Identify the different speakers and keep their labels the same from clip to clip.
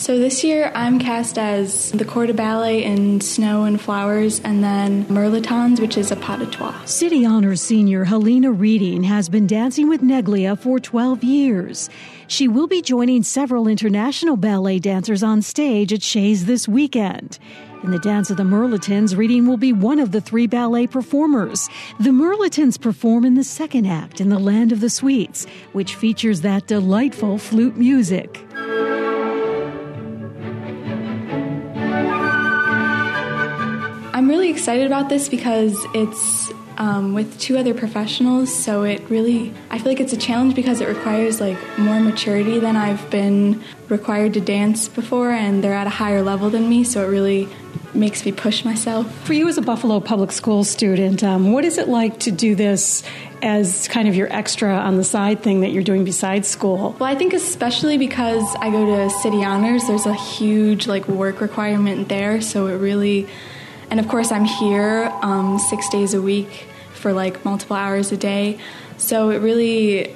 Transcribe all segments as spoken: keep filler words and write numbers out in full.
Speaker 1: So this year I'm cast as the corps de ballet in Snow and Flowers, and then Mirlitons, which is a pas de trois.
Speaker 2: City Honors senior Helena Reading has been dancing with Neglia for twelve years. She will be joining several international ballet dancers on stage at Shea's this weekend. In the Dance of the Mirlitons, Reading will be one of the three ballet performers. The Mirlitons perform in the second act in the Land of the Sweets, which features that delightful flute music.
Speaker 1: I'm really excited about this because it's um, with two other professionals, so it really, I feel like it's a challenge because it requires like more maturity than I've been required to dance before, and they're at a higher level than me, so it really makes me push myself.
Speaker 3: For you as a Buffalo Public School student, um, what is it like to do this as kind of your extra on the side thing that you're doing besides school?
Speaker 1: Well, I think especially because I go to City Honors, there's a huge like work requirement there, so it really, and of course I'm here um, six days a week for like multiple hours a day, so it really,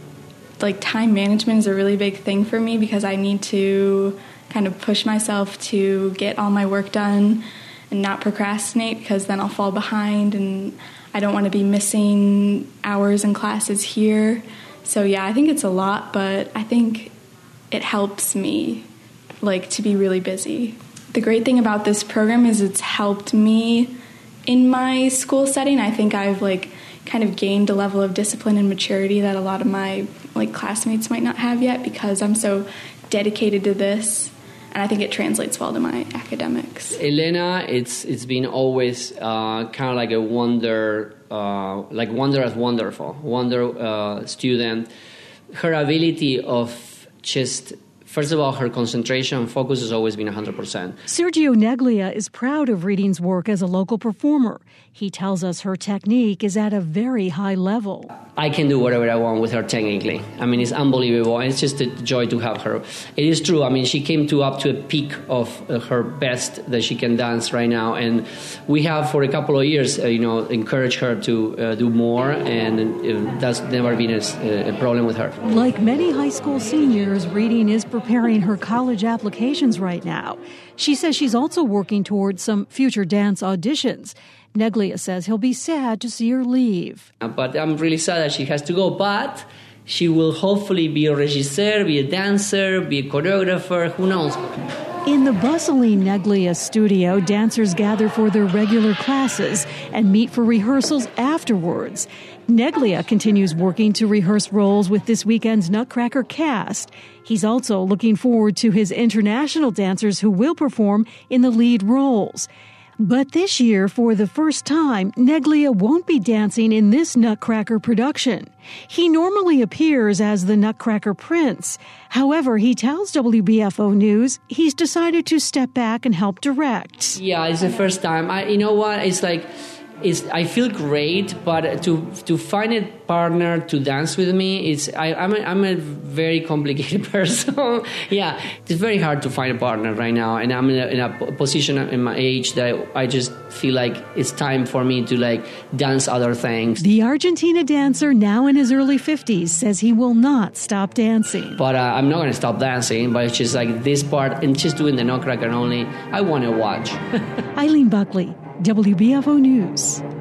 Speaker 1: like time management is a really big thing for me because I need to kind of push myself to get all my work done and not procrastinate, because then I'll fall behind and I don't want to be missing hours in classes here. So yeah, I think it's a lot, but I think it helps me like to be really busy. The great thing about this program is it's helped me in my school setting. I think I've like kind of gained a level of discipline and maturity that a lot of my like classmates might not have yet, because I'm so dedicated to this. And I think it translates well to my academics.
Speaker 4: Elena, it's it's been always uh, kind of like a wonder, uh, like wonder as wonderful, wonder uh, student. Her ability of just, first of all, her concentration and focus has always been one hundred percent.
Speaker 2: Sergio Neglia is proud of Reading's work as a local performer. He tells us her technique is at a very high level.
Speaker 4: I can do whatever I want with her technically. I mean, it's unbelievable. It's just a joy to have her. It is true. I mean, she came to up to a peak of uh, her best that she can dance right now. And we have, for a couple of years, uh, you know, encouraged her to uh, do more. And uh, that's never been a, a problem with her.
Speaker 2: Like many high school seniors, Reading is preparing her college applications right now. She says she's also working towards some future dance auditions. Neglia says he'll be sad to see her leave.
Speaker 4: But I'm really sad that she has to go. But she will hopefully be a regisseur, be a dancer, be a choreographer, who knows.
Speaker 2: In the bustling Neglia studio, dancers gather for their regular classes and meet for rehearsals afterwards. Neglia continues working to rehearse roles with this weekend's Nutcracker cast. He's also looking forward to his international dancers who will perform in the lead roles. But this year, for the first time, Neglia won't be dancing in this Nutcracker production. He normally appears as the Nutcracker Prince. However, he tells W B F O News he's decided to step back and help direct.
Speaker 4: Yeah, it's the first time. I, you know what? It's like, it's, I feel great, but to to find a partner to dance with me, it's I, I'm, a, I'm a very complicated person. Yeah, it's very hard to find a partner right now, and I'm in a, in a position in my age that I, I just feel like it's time for me to like dance other things.
Speaker 2: The Argentina dancer, now in his early fifties, says he will not stop dancing.
Speaker 4: But uh, I'm not going to stop dancing, but it's just like this part, and just doing the Nutcracker only, I want to watch.
Speaker 2: Eileen Buckley, W B F O News.